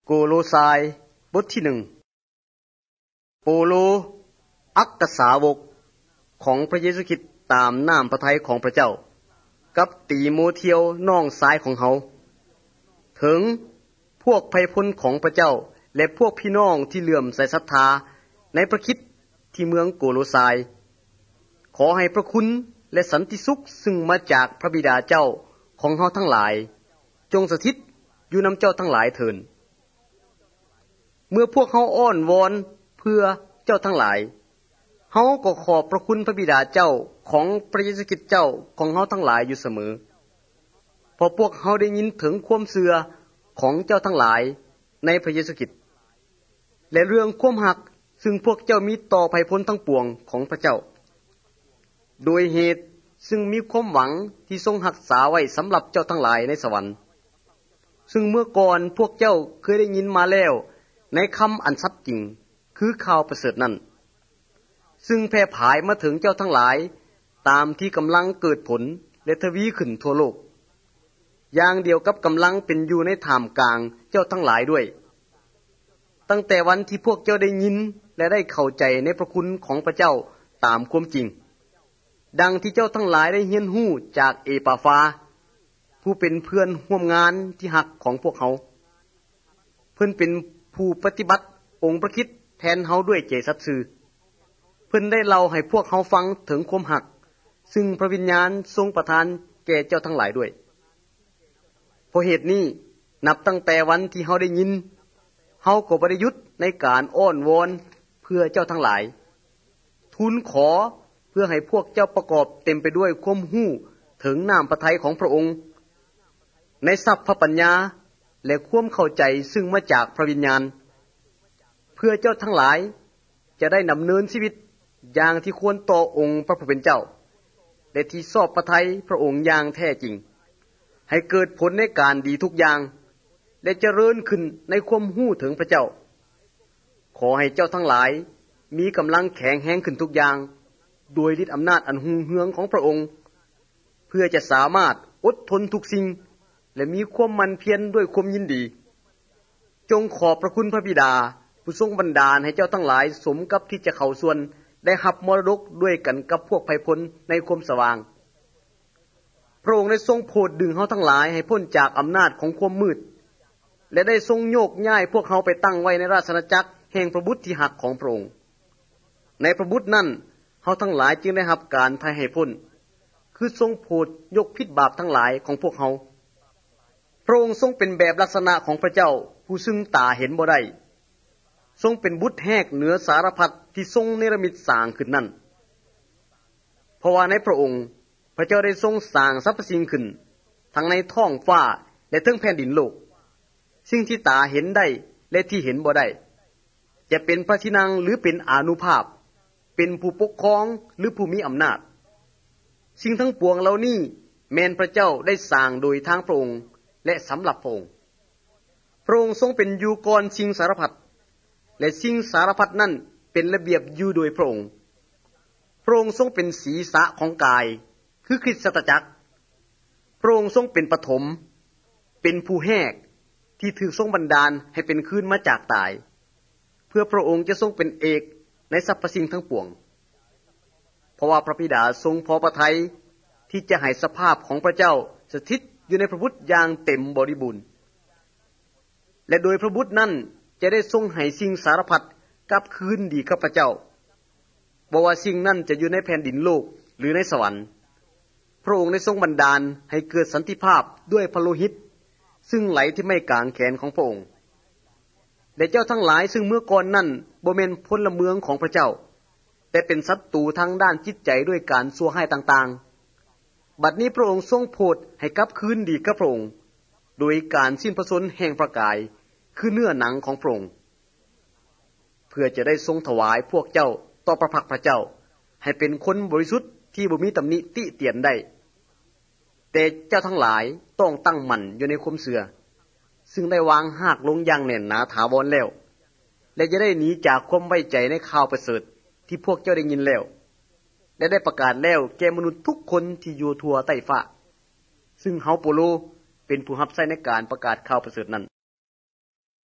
โกโลสายบทที่1โปโลอัครสาวกของพระเยซูคริสต์ตามน้ำพระทัยของพระเจ้ากับตีโมเทียวน้องชายของเขาถึงพวกไพพลของพระเจ้าและพวกพี่น้องที่เลื่อมใสศรัทธาในพระคริสต์ที่เมืองโกโลสายขอให้พระคุณและสันติสุขซึ่งมาจากพระบิดาเจ้าของเฮาทั้งหลายจงสถิตอยู่นำเจ้าทั้งหลายเถิดเมื่อพวกเฮาอ้อนวอนเพื่อเจ้าทั้งหลายเฮาก็ขอบพระคุณพระบิดาเจ้าของพระเยซูคริสต์เจ้าของเฮาทั้งหลายอยู่เสมอเพราะพวกเฮาได้ยินถึงความเชื่อของเจ้าทั้งหลายในพระเยซูคริสต์และเรื่องความรักซึ่งพวกเจ้ามีต่อไพพลทั้งปวงของพระเจ้าโดยเหตุซึ่งมีความหวังที่ทรงรักษาไว้สำหรับเจ้าทั้งหลายในสวรรค์ซึ่งเมื่อก่อนพวกเจ้าเคยได้ยินมาแล้วในคำอันชัดจริงคือข่าวประเสริฐนั้นซึ่งแพร่ผายมาถึงเจ้าทั้งหลายตามที่กำลังเกิดผลและทวีขึ้นทั่วโลกอย่างเดียวกับกำลังเป็นอยู่ในท่ามกลางเจ้าทั้งหลายด้วยตั้งแต่วันที่พวกเจ้าได้ยินและได้เข้าใจในพระคุณของพระเจ้าตามความจริงดังที่เจ้าทั้งหลายได้เรียนรู้จากเอปาฟาผู้เป็นเพื่อนร่วมงานที่หักของพวกเขาเพิ่นเป็นผู้ปฏิบัติองค์พระคริสต์แทนเฮาด้วยใจสัตย์ซื่อเพิ่นได้เล่าให้พวกเฮาฟังถึงความหักซึ่งพระวิญญาณทรงประทานแก่เจ้าทั้งหลายด้วยเพราะเหตุนี้นับตั้งแต่วันที่เฮาได้ยินเฮาก็บ่ได้หยุดในการอ้อนวอนเพื่อเจ้าทั้งหลายทูลขอเพื่อให้พวกเจ้าประกอบเต็มไปด้วยความรู้ถึงน้ำพระทัยของพระองค์ในทรัพย์พระปัญญาและความเข้าใจซึ่งมาจากพระวิญญาณเพื่อเจ้าทั้งหลายจะได้ดำเนินชีวิตอย่างที่ควรต่อองค์พระผู้เป็นเจ้าและที่ชอบพระทัยพระองค์อย่างแท้จริงให้เกิดผลในการดีทุกอย่างและเจริญขึ้นในความรู้ถึงพระเจ้าขอให้เจ้าทั้งหลายมีกำลังแข็งแรงขึ้นทุกอย่างโดยฤทธิ์อำนาจอันรุ่งเรืองของพระองค์เพื่อจะสามารถอดทนทุกสิ่งและมีความมันเพียรด้วยความยินดีจงขอบพระคุณพระบิดาผู้ทรงบันดาลให้เจ้าทั้งหลายสมกับที่จะเข้าส่วนได้รับมรดกด้วยกันกับพวกไพพลในความสว่างพระองค์ได้ทรงโปรดดึงเฮาทั้งหลายให้พ้นจากอำนาจของความมืดและได้ทรงโยกย้ายพวกเฮาไปตั้งไว้ในราชอาณาจักรแห่งพระบุตรที่หักของพระองค์ในพระบุตรนั้นเฮาทั้งหลายจึงได้รับการไถ่ให้พ้นคือทรงโปรดยกพิษบาปทั้งหลายของพวกเฮาพระองค์ทรงเป็นแบบลักษณะของพระเจ้าผู้ซึ่งตาเห็นบ่ได้ทรงเป็นบุตรแหกเหนือสารพัดที่ทรงเนรมิตสร้างขึ้นนั้นเพราะว่าในพระองค์พระเจ้าได้ทรงสร้างสรรพสิ่งขึ้นทั้งในท้องฟ้าและทั้งแผ่นดินโลกสิ่งที่ตาเห็นได้และที่เห็นบ่ได้จะเป็นพระที่นั่งหรือเป็นอานุภาพเป็นผู้ปกครองหรือผู้มีอำนาจสิ่งทั้งปวงเหล่านี้แม้นพระเจ้าได้สร้างโดยทางพระองค์และสำหรับพระองค์พระองค์ทรงเป็นอยู่ก่อนสิ่งสารพัดและสิ่งสารพัดนั้นเป็นระเบียบอยู่โดยพระองค์พระองค์ทรงเป็นศีรษะของกายคือคริสตจักรพระองค์ทรงเป็นปฐมเป็นผู้แหกที่ถูกทรงบันดาลให้เป็นขึ้นมาจากตายเพื่อพระองค์จะทรงเป็นเอกในสรรพสิ่งทั้งปวงเพราะว่าพระบิดาทรงพอพระทัยที่จะให้สภาพของพระเจ้าสถิตอยู่ในพระบุตรอย่างเต็มบริบูรณ์และโดยพระบุตรนั้นจะได้ทรงให้สิ่งสารพัดกลับคืนดีกับพระเจ้าบ่ว่าสิ่งนั้นจะอยู่ในแผ่นดินโลกหรือในสวรรค์พระองค์ได้ทรงบันดาลให้เกิดสันติภาพด้วยพระโลหิตซึ่งไหลที่ไม่กลางแขนของพระองค์และเจ้าทั้งหลายซึ่งเมื่อก่อนนั้นบ่แม่นพลเมืองของพระเจ้าแต่เป็นศัตรูทางด้านจิตใจด้วยการชั่วร้ายต่างๆบัดนี้พระองค์ทรงโปรดให้กลับคืนดีกับพระองค์โดยการสิ้นพระชนม์แห่งพระกายคือเนื้อหนังของพระองค์เพื่อจะได้ทรงถวายพวกเจ้าต่อพระพักพระเจ้าให้เป็นคนบริสุทธิ์ที่บ่มีตำหนิติเตียนได้แต่เจ้าทั้งหลายต้องตั้งมั่นอยู่ในความเชื่อซึ่งได้วางหากลงอย่างแน่นหนาถาวรแล้วและจะได้หนีจากความไว้ใจในข่าวประเสริฐที่พวกเจ้าได้ยินแล้วและได้ประกาศแล้วแก่มนุษย์ทุกคนที่อยู่ทั่วใต้ฟ้าซึ่งเฮาโปโลเป็นผู้รับใช้ในการประกาศข่าวประเสริฐนั้น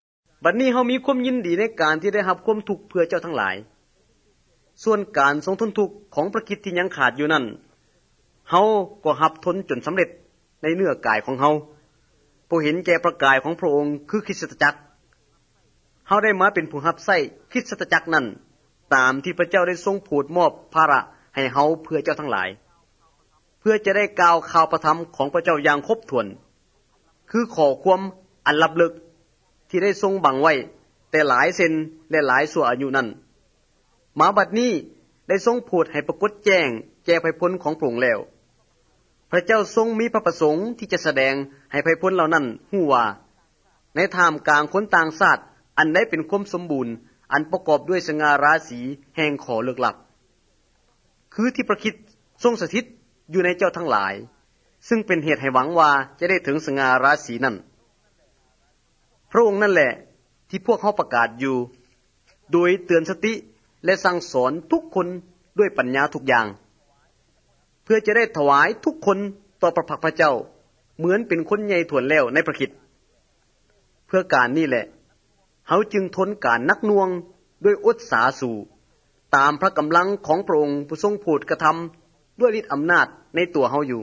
บัดนี้เฮามีความยินดีในการที่ได้รับความทุกข์เพื่อเจ้าทั้งหลายส่วนการทรงทนทุกข์ของพระคริสต์ที่ยังขาดอยู่นั้นเฮาก็รับทนจนสำเร็จในเนื้อกายของเฮาผู้เห็นแก่ประกายของพระองค์คือคริสตจักรเฮาได้มาเป็นผู้รับใช้คริสตจักรนั้นตามที่พระเจ้าได้ทรงโปรดมอบภาระให้เฮาเพื่อเจ้าทั้งหลายเพื่อจะได้กล่าวข่าวประธรรมของพระเจ้าอย่างครบถ้วนคือข้อความอันลับลึกที่ได้ทรงบังไว้แต่หลายเซนและหลายชั่วอายุนั้นมาบัดนี้ได้ทรงโปรดให้ปรากฏแจ้งแก่ไพพลของพระองค์แล้วพระเจ้าทรงมีพระประสงค์ที่จะแสดงให้ไพพลเหล่านั้นฮู้ว่าในท่ามกลางคนต่างชาติอันใดเป็นความสมบูรณ์อันประกอบด้วยสง่าราศีแห่งขอเลิกลักคือที่พระคริสต์ทรงสถิตอยู่ในเจ้าทั้งหลายซึ่งเป็นเหตุให้หวังว่าจะได้ถึงสง่าราศีนั้นพระองค์นั่นแหละที่พวกเขาประกาศอยู่โดยเตือนสติและสั่งสอนทุกคนด้วยปัญญาทุกอย่างเพื่อจะได้ถวายทุกคนต่อพระพักพระเจ้าเหมือนเป็นคนใหญ่ถ่วนแล้วในพระคริสต์เพื่อการนี้แหละเขาจึงทนการนักน่วงด้วยอดสาสู่ตามพระกำลังของพระองค์ผู้ทรงโปรดกระทำด้วยฤทธิ์อำนาจในตัวเขาอยู่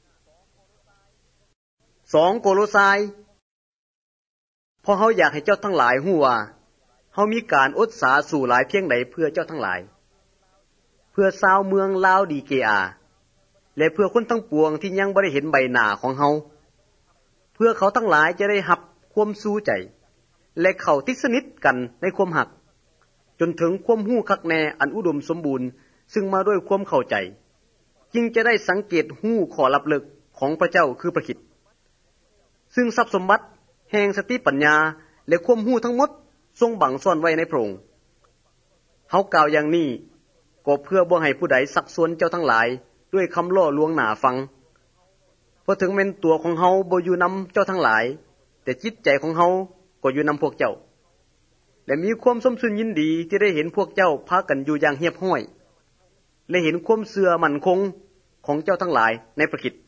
2โคโลไซเพราะเขาอยากให้เจ้าทั้งหลายฮู้ว่าเขามีการอดสาสู่หลายเพียงใดเพื่อเจ้าทั้งหลายเพื่อชาวเมืองลาวดีเกอาและเพื่อคนทั้งปวงที่ยังบ่ได้เห็นใบหน้าของเฮาเพื่อเขาทั้งหลายจะได้รับความสู้ใจและเข้าติดสนิทกันในความหักจนถึงความรู้คักแน่อันอุดมสมบูรณ์ซึ่งมาด้วยความเข้าใจจึงจะได้สังเกตรู้ข้อลับลึกของพระเจ้าคือพระคริสต์ซึ่งทรัพย์สมบัติแห่งสติปัญญาและความรู้ทั้งหมดทรงบังซ่อนไว้ในพระองค์เฮากล่าวอย่างนี้ก็เพื่อบ่ให้ผู้ใดสักส่วนเจ้าทั้งหลายด้วยคำล่อลวงหน้าฟังเพราะถึงแม้นตัวของเฮาบ่อยู่นำเจ้าทั้งหลายแต่จิตใจของเฮาก็อยู่นำพวกเจ้าและมีความสมสุนยินดีที่ได้เห็นพวกเจ้าพากันอยู่อย่างเรียบร้อยและเห็นความเชื่อมั่นคงของเจ้าทั้งหลายในพระคริสต์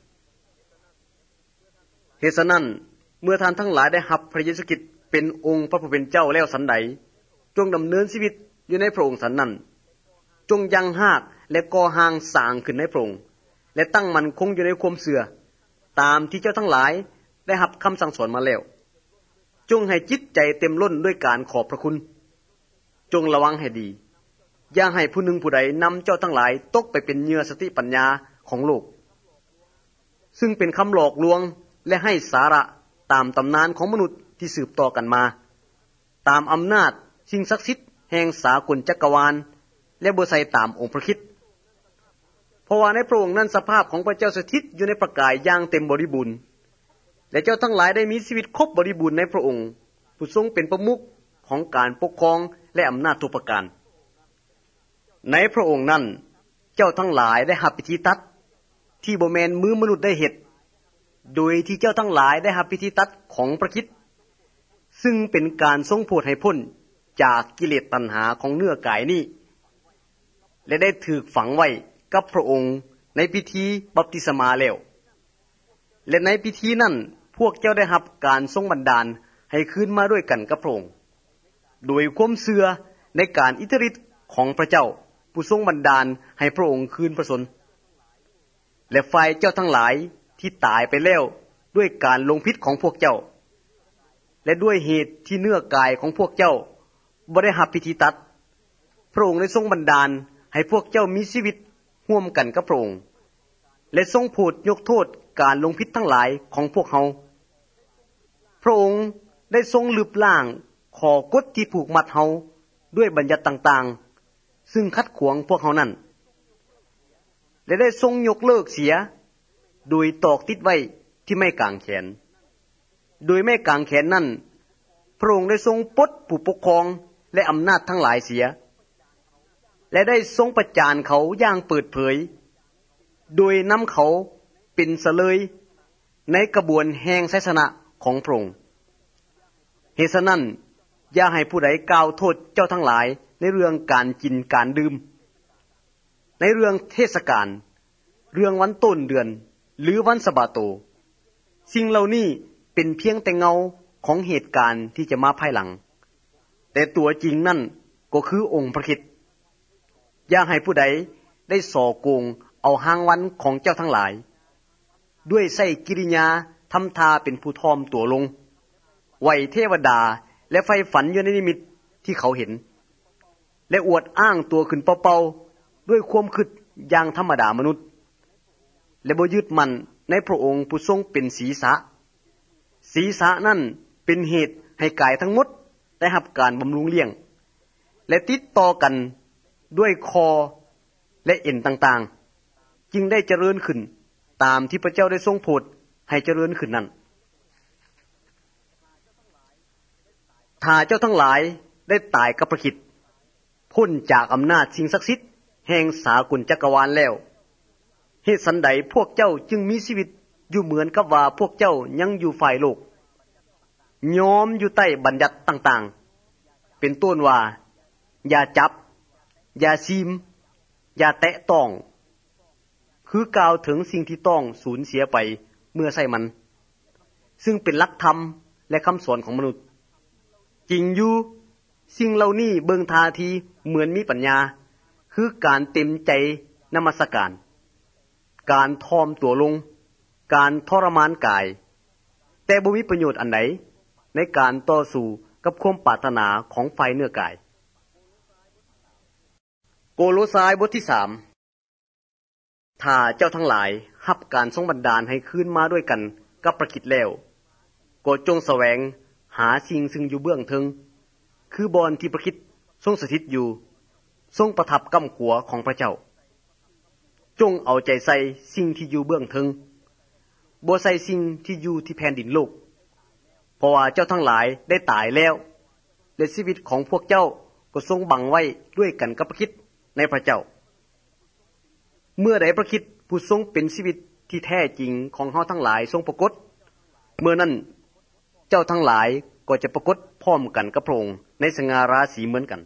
เหตุฉะนั้นเมื่อท่านทั้งหลายได้รับพระเยซูคริสต์เป็นองค์พระผู้เป็นเจ้าแล้วสันใดจงดำเนินชีวิตอยู่ในพระองค์สันนั้นจงยังหากและก่อหางสร้างขึ้นในพระองค์และตั้งมั่นคงอยู่ในความเชื่อตามที่เจ้าทั้งหลายได้รับคำสั่งสอนมาแล้วจงให้จิตใจเต็มล้นด้วยการขอบพระคุณจงระวังให้ดีอย่าให้ผู้หนึ่งผู้ใดนำเจ้าทั้งหลายตกไปเป็นเหยื่อสติปัญญาของโลกซึ่งเป็นคำหลอกลวงและให้สาระตามตำนานของมนุษย์ที่สืบต่อกันมาตามอำนาจสิ่งศักดิ์สิทธิ์แห่งสากลจักรวาลและบ่ใส่ตามองค์พระคริสต์เพราะว่าในพระองค์นั้นสภาพของพระเจ้าสถิตอยู่ในประกายอย่างเต็มบริบูรณ์และเจ้าทั้งหลายได้มีชีวิตครบบริบูรณ์ในพระองค์ผู้ทรงเป็นประมุขของการปกครองและอำนาจทุกประการในพระองค์นั้นเจ้าทั้งหลายได้รับพิธีตัดที่บ่แม่นมือมนุษย์ได้เฮ็ดโดยที่เจ้าทั้งหลายได้รับพิธีตัดของพระคริสต์ซึ่งเป็นการทรงโปรดให้พ้นจากกิเลสตัณหาของเนื้อกายนี้และได้ถูกฝังไว้กับพระองค์ในพิธีบัพติศมาแล้วและในพิธีนั้นพวกเจ้าได้รับการทรงบันดาลให้คืนมาด้วยกันกับพระองค์โดยความเชื่อในการอิทธิฤทธิ์ของพระเจ้าผู้ทรงบันดาลให้พระองค์คืนพระชนและฝ่ายเจ้าทั้งหลายที่ตายไปแล้วด้วยการลงพิษของพวกเจ้าและด้วยเหตุที่เนื้อกายของพวกเจ้าบ่ได้รับพิธีตัดพระองค์ได้ทรงบันดาลให้พวกเจ้ามีชีวิตร่วมกันกับพระองค์และทรงโปรดยกโทษการลงพิษทั้งหลายของพวกเขาพระองค์ได้ทรงลืบล้างข้อกฎที่ผูกมัดเฮาด้วยบัญญัติต่างๆซึ่งขัดขวางพวกเขานั้นและได้ทรงยกเลิกเสียโดยตอกติดไว้ที่ไม้กางแขนโดยไม้กางแขนนั้นพระองค์ได้ทรงปลดผู้ปกครองและอำนาจทั้งหลายเสียและได้ทรงประจานเขาอย่างเปิดเผยโดยนำเขาเป็นเสลยในกระบวนแห่งไสยชนะของพระองค์เหตุฉะนั้นอย่าให้ผู้ใดกล่าวโทษเจ้าทั้งหลายในเรื่องการกินการดื่มในเรื่องเทศกาลเรื่องวันต้นเดือนหรือวันสะบาโตสิ่งเหล่านี้เป็นเพียงแต่เงาของเหตุการณ์ที่จะมาภายหลังแต่ตัวจริงนั่นก็คือองค์พระคริสต์อย่าให้ผู้ใดได้ส่อโกงเอาหางวันของเจ้าทั้งหลายด้วยใช้กิริยาทำทาเป็นผู้ทอมตัวลงไหวเทวดาและไฟฝันอยู่ในนิมิตที่เขาเห็นและอวดอ้างตัวขึ้นเป่าๆด้วยความคิดอย่างธรรมดามนุษย์และบ่ยึดมั่นในพระองค์ผู้ทรงเป็นศีรษะศีรษะนั่นเป็นเหตุให้กายทั้งหมดได้รับการบำรุงเลี้ยงและติดต่อกันด้วยคอและเอ็นต่างๆจึงได้เจริญขึ้นตามที่พระเจ้าได้ทรงโปรดให้เจริญขึ้นนั้นถ้าเจ้าทั้งหลายได้ตายกับพระคริสต์พ้นจากอำนาจสิ่งศักดิ์สิทธิ์แห่งสากลจักรวาลแล้วเหตุสันใดพวกเจ้าจึงมีชีวิตอยู่เหมือนกับว่าพวกเจ้ายังอยู่ฝ่ายโลกยอมอยู่ใต้บัญญัติต่างๆเป็นต้นว่าอย่าจับอย่าซีมอย่าแตะต้องคือกล่าวถึงสิ่งที่ต้องสูญเสียไปเมื่อใส่มันซึ่งเป็นหลักธรรมและคำสอนของมนุษย์จริงอยู่สิ่งเหล่านี้เบิ่งท่าทีเหมือนมีปัญญาคือการเต็มใจนมัสการการทอมตัวลงการทรมานกายแต่บ่มีประโยชน์อันใดในการต่อสู้กับความปรารถนาของฝ่ายเนื้อกายโกโลสายบทที่3ถ้าเจ้าทั้งหลายรับการทรงบันดาลให้คืนมาด้วยกันกับพระคริสต์แล้วก็จงแสวงหาสิ่งซึ่งอยู่เบื้องเทิงคือบอนที่พระคริสต์ทรงสถิตอยู่ทรงประทับกำขัวของพระเจ้าจงเอาใจใส่สิ่งที่อยู่เบื้องเทิงบ่ใส่สิ่งที่อยู่ที่แผ่นดินโลกเพราะว่าเจ้าทั้งหลายได้ตายแล้วและชีวิตของพวกเจ้าก็ทรงบังไว้ด้วยกันกับพระคริสต์ในพระเจ้าเมื่อใดพระคริสต์ผู้ทรงเป็นชีวิตที่แท้จริงของเฮาทั้งหลายทรงปรากฏเมื่อนั้นเจ้าทั้งหลายก็จะปรากฏพร้อมกันกับพระองค์ในสง่าราศีเหมือนกัน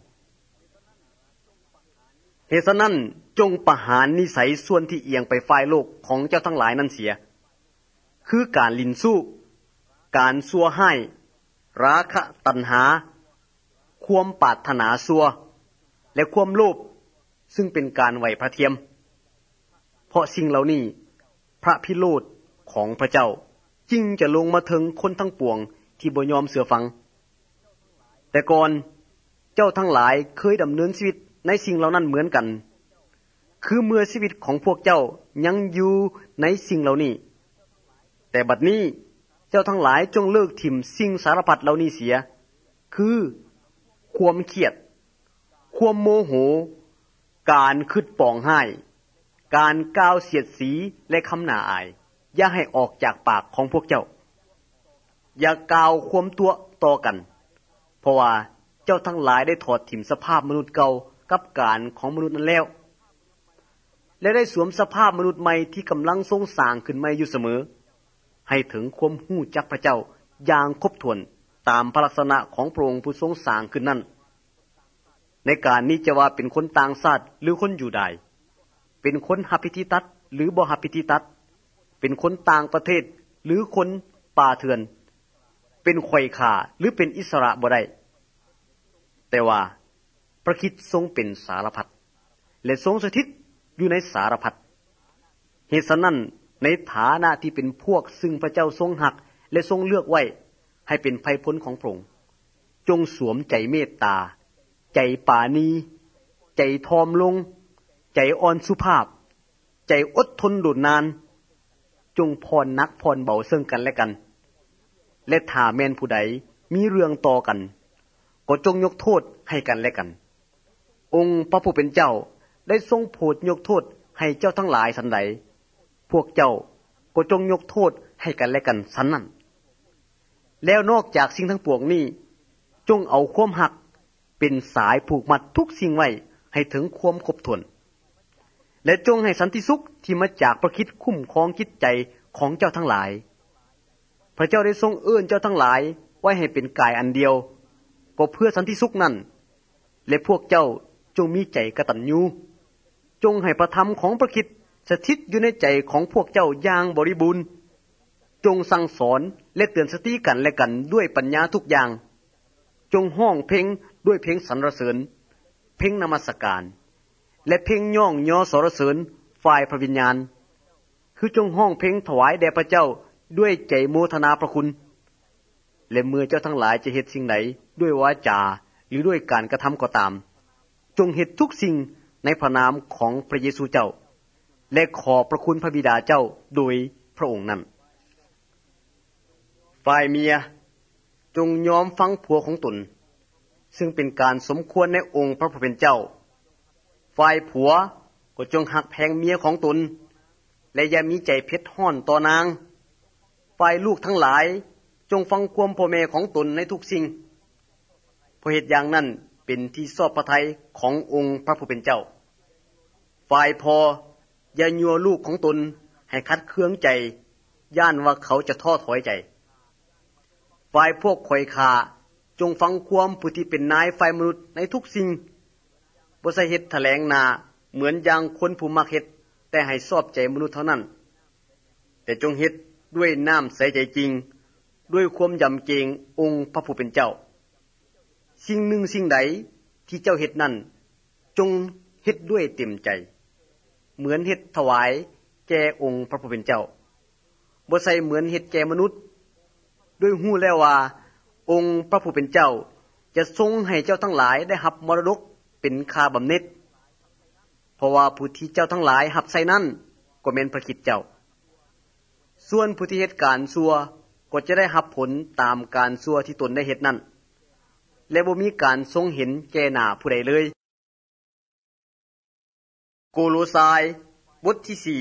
เหตุฉะนั้นจงประหารนิสัยส่วนที่เอียงไปฝ่ายโลกของเจ้าทั้งหลายนั้นเสียคือการลิ้นสู้การซัวให้ราคะตัณหาความปรารถนาซัวและความโลภซึ่งเป็นการไหวพระเทียมเพราะสิ่งเหล่านี้พระพิโรธของพระเจ้าจึงจะลงมาถึงคนทั้งปวงที่บ่ยอมเชื่อฟังแต่ก่อนเจ้าทั้งหลายเคยดำเนินชีวิตในสิ่งเหล่านั้นเหมือนกันคือเมื่อชีวิตของพวกเจ้ายังอยู่ในสิ่งเหล่านี้แต่บัดนี้เจ้าทั้งหลายจงเลิกถิ่มสิ่งสารพัดเหล่านี้เสียคือความเครียดความโมโหการคิดปองไห้การกล่าวเสียดสีและคำหน้าอายอย่าให้ออกจากปากของพวกเจ้าอย่ากล่าวความตัวต่อกันเพราะว่าเจ้าทั้งหลายได้ถอดถิ่มสภาพมนุษย์เก่ากับการของมนุษย์นั้นแล้วและได้สวมสภาพมนุษย์ใหม่ที่กำลังทรงสร้างขึ้นใหม่อยู่เสมอให้ถึงความหู้จักพระเจ้าอย่างครบถ้วนตามพระลักษณะของพระองค์ผู้ทรงสร้างขึ้นนั้นในการนี้จะว่าเป็นคนต่างชาติหรือคนอยู่ใดเป็นคนหับพิธีตัดหรือบ่หับพิธีตัดเป็นคนต่างประเทศหรือคนป่าเถื่อนเป็นไขว่ข่าหรือเป็นอิสระบ่ได้แต่ว่าพระคริสต์ทรงเป็นสารพัดและทรงสถิตอยู่ในสารพัดเหตุฉะนั้นในฐานะที่เป็นพวกซึ่งพระเจ้าทรงหักและทรงเลือกไว้ให้เป็นไพพลของพระองค์จงสวมใจเมตตาใจปราณีใจทอมลงใจอ่อนสุภาพใจอดทนดุดนานจงผ่อนนักผ่อนเบาซึ่งกันและกันและถ้าแม่นผู้ใดมีเรื่องต่อกันก็จงยกโทษให้กันและกันองค์พระผู้เป็นเจ้าได้ทรงโปรดยกโทษให้เจ้าทั้งหลายสันใดพวกเจ้าก็จงยกโทษให้กันและกันสันนั้นแล้วนอกจากสิ่งทั้งปวงนี้จงเอาความหักเป็นสายผูกมัดทุกสิ่งไว้ให้ถึงความครบถ้วนและจงให้สันติสุขที่มาจากพระคริสต์คุ้มครองจิตใจของเจ้าทั้งหลายพระเจ้าได้ทรงเอื้อนเจ้าทั้งหลายไว้ให้เป็นกายอันเดียวก็เพื่อสันติสุขนั้นและพวกเจ้าจงมีใจกตัญญูจงให้พระธรรมของพระคริสต์สถิตอยู่ในใจของพวกเจ้าอย่างบริบูรณ์จงสั่งสอนและเตือนสติกันและกันด้วยปัญญาทุกอย่างจงห้องเพลงด้วยเพลงสรรเสริญเพลงนมัสการและเพลงย่องย่อสรรเสริญฝ่ายพระวิญญาณคือจงห้องเพลงถวายแด่พระเจ้าด้วยใจโมทนาพระคุณและเมื่อเจ้าทั้งหลายจะเฮ็ดสิ่งไหนด้วยวาจาหรือด้วยการกระทำก็ตามจงเฮ็ดทุกสิ่งในพระนามของพระเยซูเจ้าและขอพระคุณพระบิดาเจ้าโดยพระองค์นั้นฝ่ายเมียจงยอมฟังผัวของตนซึ่งเป็นการสมควรในองค์พระผู้เป็นเจ้าฝ่ายผัวก็จงหักแพงเมียของตนและอย่ามีใจเผ็ดร้อนต่อนางฝ่ายลูกทั้งหลายจงฟังความพ่อแม่ของตนในทุกสิ่งเพราะเหตุอย่างนั้นเป็นที่ชอบพระทัยขององค์พระผู้เป็นเจ้าฝ่ายพ่ออย่ายั่วลูกของตนให้คัดเคืองใจย่านว่าเขาจะท้อถอยใจฝ่ายพวกข่อยขาจงฟังความผู้ที่เป็นนายฝ่ายมนุษย์ในทุกสิ่งบ่ใช่เฮ็ดแถลงหน้าเหมือนอย่างคนผู้มักเฮ็ดแต่ให้ชอบใจมนุษย์เท่านั้นแต่จงเฮ็ดด้วยน้ำใสใจจริงด้วยความยำเกรงองค์พระผู้เป็นเจ้าสิ่งหนึ่งสิ่งใดที่เจ้าเฮ็ดนั้นจงเฮ็ดด้วยเต็มใจเหมือนเฮ็ดถวายแก่องค์พระผู้เป็นเจ้าบ่ใช่เหมือนเฮ็ดแก่มนุษย์ด้วยฮู้แล้วว่าองค์พระผู้เป็นเจ้าจะทรงให้เจ้าทั้งหลายได้รับมรดกเป็นค่าบำเหน็จเพราะว่าผู้ที่เจ้าทั้งหลายรับใส่นั้นก็แม่นพระคิดเจ้าส่วนผู้ที่เฮ็ดการชั่วก็จะได้รับผลตามการชั่วที่ตนได้เฮ็ดนั้นและบ่มีการทรงเห็นแก่หน้าผู้ใดเลยโกโลสายบทที่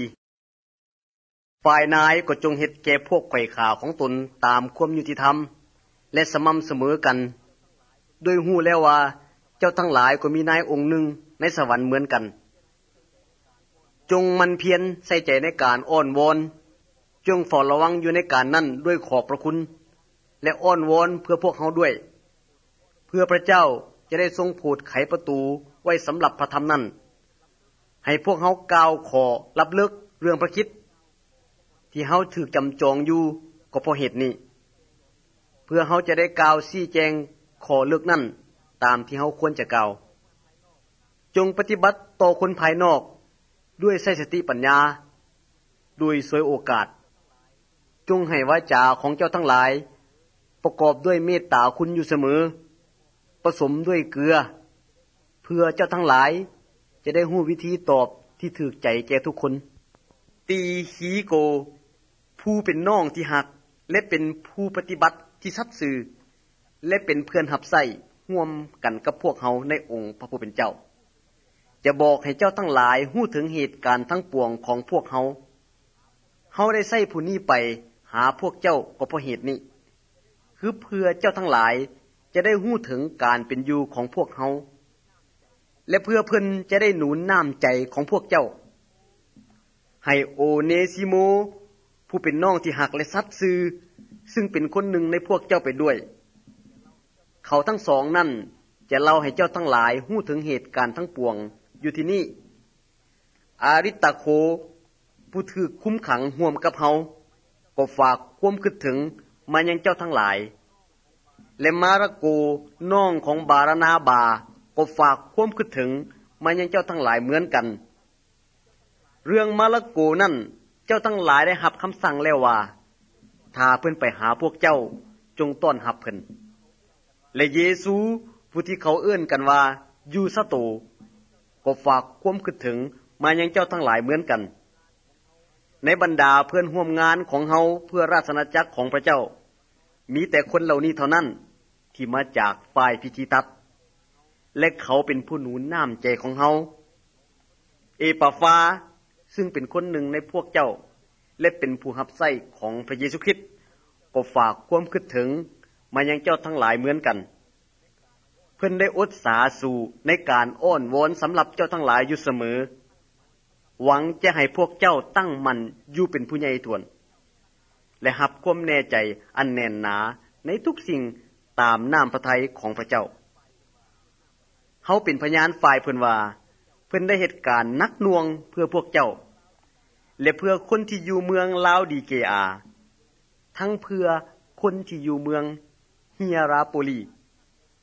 4ฝ่ายนายก็จงเฮ็ดแก่พวกไขว่ขาของตนตามความยุติธรรมและสม่ำเสมอกันโดยฮู้แล้วว่าเจ้าทั้งหลายก็มีนายองค์หนึ่งในสวรรค์เหมือนกันจงมันเพียรใส่ใจในการอ้อนวอนจงเฝ้าระวังอยู่ในการนั้นด้วยขอบพระคุณและอ้อนวอนเพื่อพวกเขาด้วยเพื่อพระเจ้าจะได้ทรงโปรดไขประตูไว้สำหรับพระธรรมนั้นให้พวกเขากล่าวขอรับเลิกเรื่องพระคริสต์ที่เฮาถูกจำจองอยู่ก็เพราะเหตุนี้เพื่อเฮาจะได้กล่าวชี้แจงขอเลิกนั้นตามที่เฮาควรจะกล่าวจงปฏิบัติต่อคนภายนอกด้วยใช้สติปัญญาด้วยฉวยโอกาสจงให้วาจาของเจ้าทั้งหลายประกอบด้วยเมตตาคุณอยู่เสมอผสมด้วยเกลือเพื่อเจ้าทั้งหลายจะได้รู้วิธีตอบที่ถูกใจแก่ทุกคนตีฮีโกผู้เป็นน้องที่หักและเป็นผู้ปฏิบัติที่สัตย์ซื่อและเป็นเพื่อนหับไส้ร่วมกันกับพวกเฮาในองค์พระผู้เป็นเจ้าจะบอกให้เจ้าทั้งหลายรู้ถึงเหตุการณ์ทั้งปวงของพวกเฮาได้ใส่ผู้นี้ไปหาพวกเจ้าก็เพราะเหตุนี้คือเพื่อเจ้าทั้งหลายจะได้รู้ถึงการเป็นอยู่ของพวกเฮาและเพื่อเพิ่นจะได้หนุนน้ำใจของพวกเจ้าให้โอเนซิโมผู้เป็นน้องที่หักและสัตย์ซื่อซึ่งเป็นคนหนึ่งในพวกเจ้าไปด้วยเขาทั้งสองนั่นจะเล่าให้เจ้าทั้งหลายรู้ถึงเหตุการณ์ทั้งปวงอยู่ที่นี่อาริตาโคผู้ถูกคุมขังร่วมกับเฮาก็ฝากความคิดถึงมายังเจ้าทั้งหลายและมาระโกน้องของบารานาบาก็ฝากความคิดถึงมายังเจ้าทั้งหลายเหมือนกันเรื่องมาระโกนั่นเจ้าทั้งหลายได้รับคำสั่งแล้วว่าถ้าเพิ่นไปหาพวกเจ้าจงต้อนรับเพิ่นและเยซูผู้ที่เขาเอื้อนกันว่ายูสโตก็ฝากความคิดถึงมายังเจ้าทั้งหลายเหมือนกันในบรรดาเพื่อนร่วมงานของเฮาเพื่อราชอาณาจักรของพระเจ้ามีแต่คนเหล่านี้เท่านั้นที่มาจากฝ่ายพิธีตัดและเขาเป็นผู้หนุนน้ำใจของเฮาเอปาฟาซึ่งเป็นคนหนึ่งในพวกเจ้าและเป็นผู้รับใช้ของพระเยซูคริสต์ก็ฝากความคิดถึงมายังเจ้าทั้งหลายเหมือนกันเพิ่นได้อดสาสู่ในการอ้อนวอนสำหรับเจ้าทั้งหลายอยู่เสมอหวังจะให้พวกเจ้าตั้งมั่นอยู่เป็นผู้ใหญ่ทวนและรับความแน่ใจอันแน่นหนาในทุกสิ่งตามน้ำพระทัยของพระเจ้าเฮาเป็นพยานฝ่ายเพิ่นว่าเพิ่นได้เหตุการณ์นักหน่วงเพื่อพวกเจ้าและเพื่อคนที่อยู่เมืองลาวดีเกอาทั้งเพื่อคนที่อยู่เมืองฮิยาราโปลี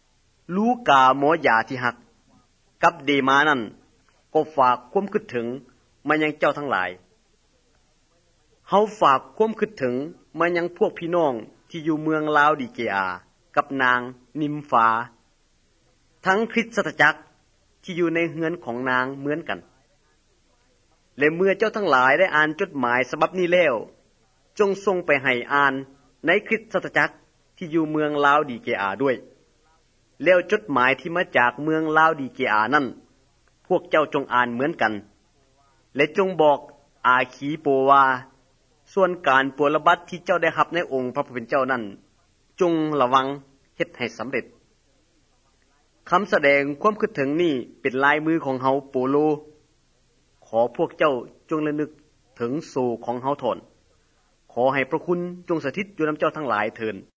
ลูกาหมอยาที่หักกับเดมานั่นก็ฝากความคิดถึงมายังเจ้าทั้งหลายเฮาฝากความคิดถึงมายังพวกพี่น้องที่อยู่เมืองลาวดิเกอากับนางนิมฟาทั้งคริสตจักรที่อยู่ในเฮือนของนางเหมือนกันและเมื่อเจ้าทั้งหลายได้อ่านจดหมายฉบับนี้แล้วจงส่งไปให้อ่านในคริสตจักรที่อยู่เมืองลาวดิเกอาด้วยแล้วจดหมายที่มาจากเมืองลาวดิเกอานั้นพวกเจ้าจงอ่านเหมือนกันและจงบอกอาคีโปว่าส่วนการปฏิบัติที่เจ้าได้รับในองค์พระผู้เป็นเจ้านั้นจงระวังเฮ็ดให้สำเร็จคำแสดงความคิดถึงนี่เป็นลายมือของเฮาโปโลขอพวกเจ้าจงระลึกถึงสู่ของเฮาทนขอให้พระคุณจงสถิตอยู่นำเจ้าทั้งหลายเถิด